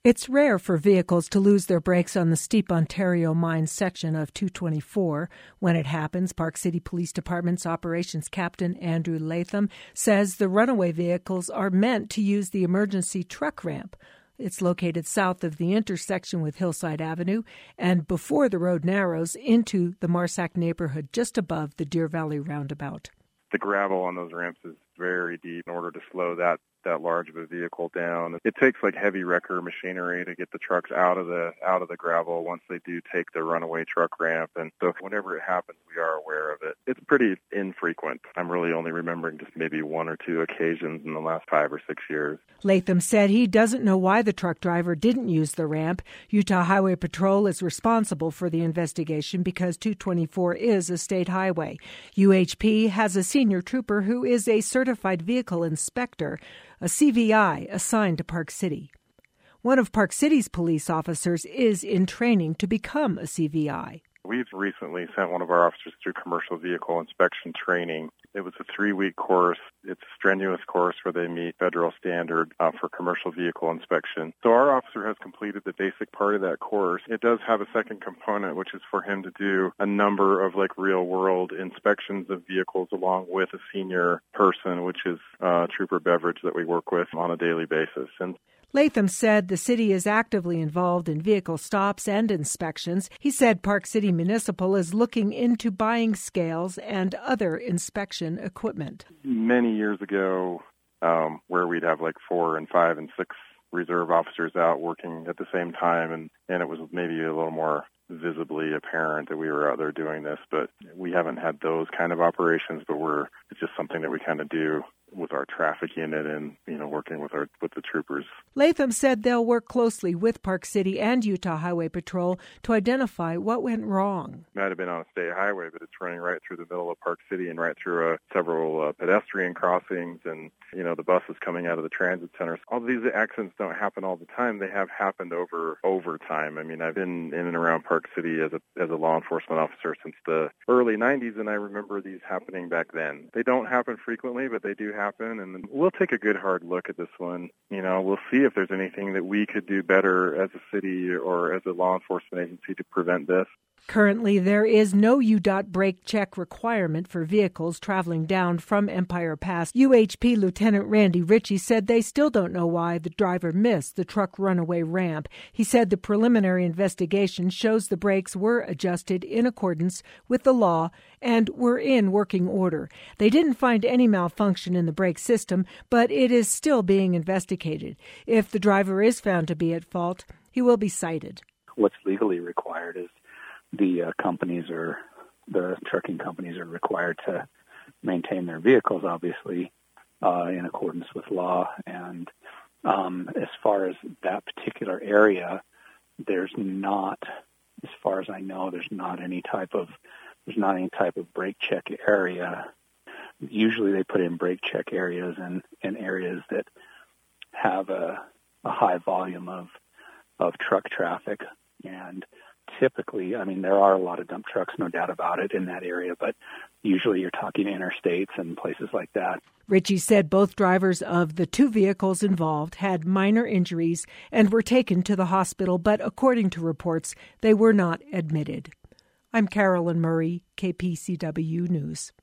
It's rare for vehicles to lose their brakes on the steep Ontario Mines section of 224. When it happens, Park City Police Department's Operations Captain Andrew Latham says the runaway vehicles are meant to use the emergency truck ramp. It's located south of the intersection with Hillside Avenue and before the road narrows into the Marsac neighborhood just above the Deer Valley roundabout. The gravel on those ramps is very deep. In order to slow that large of a vehicle down, it takes like heavy wrecker machinery to get the trucks out of the gravel once they do take the runaway truck ramp. And so whenever it happens, we are aware of it. It's pretty infrequent. I'm really only remembering just maybe one or two occasions in the last 5 or 6 years. Latham said he doesn't know why the truck driver didn't use the ramp. Utah Highway Patrol is responsible for the investigation because 224 is a state highway. UHP has a senior trooper who is a certified vehicle inspector, a CVI assigned to Park City. One of Park City's police officers is in training to become a CVI. We've recently sent one of our officers through commercial vehicle inspection training. It was a 3-week course. It's a strenuous course where they meet federal standard for commercial vehicle inspection. So our officer has completed the basic part of that course. It does have a second component, which is for him to do a number of real-world inspections of vehicles along with a senior person, which is Trooper Beveridge that we work with on a daily basis. And Latham said the city is actively involved in vehicle stops and inspections. He said Park City Municipal is looking into buying scales and other inspection equipment. Many years ago, where we'd have 4 and 5 and 6 reserve officers out working at the same time, and it was maybe a little more visibly apparent that we were out there doing this, but we haven't had those kind of operations, but it's just something that we kind of do with our traffic unit and, working with the troopers. Latham said they'll work closely with Park City and Utah Highway Patrol to identify what went wrong. It might have been on a state highway, but it's running right through the middle of Park City and right through several pedestrian crossings and, the buses coming out of the transit centers. All these accidents don't happen all the time. They have happened over time. I mean, I've been in and around Park City as a law enforcement officer since the early 90s, and I remember these happening back then. They don't happen frequently, but they do happen, and we'll take a good hard look at this one. We'll see if there's anything that we could do better as a city or as a law enforcement agency to prevent this. Currently, there is no UDOT brake check requirement for vehicles traveling down from Empire Pass. UHP Lieutenant Randy Ritchie said they still don't know why the driver missed the truck runaway ramp. He said the preliminary investigation shows the brakes were adjusted in accordance with the law and were in working order. They didn't find any malfunction in the brake system, but it is still being investigated. If the driver is found to be at fault, he will be cited. What's legally required is the companies or the trucking companies are required to maintain their vehicles, obviously, in accordance with law. And as far as that particular area, there's not, as far as I know, there's not any type of brake check area. Usually they put in brake check areas in areas that have a high volume of truck traffic. And typically, there are a lot of dump trucks, no doubt about it, in that area, but usually you're talking interstates and places like that. Ritchie said both drivers of the 2 vehicles involved had minor injuries and were taken to the hospital, but according to reports, they were not admitted. I'm Carolyn Murray, KPCW News.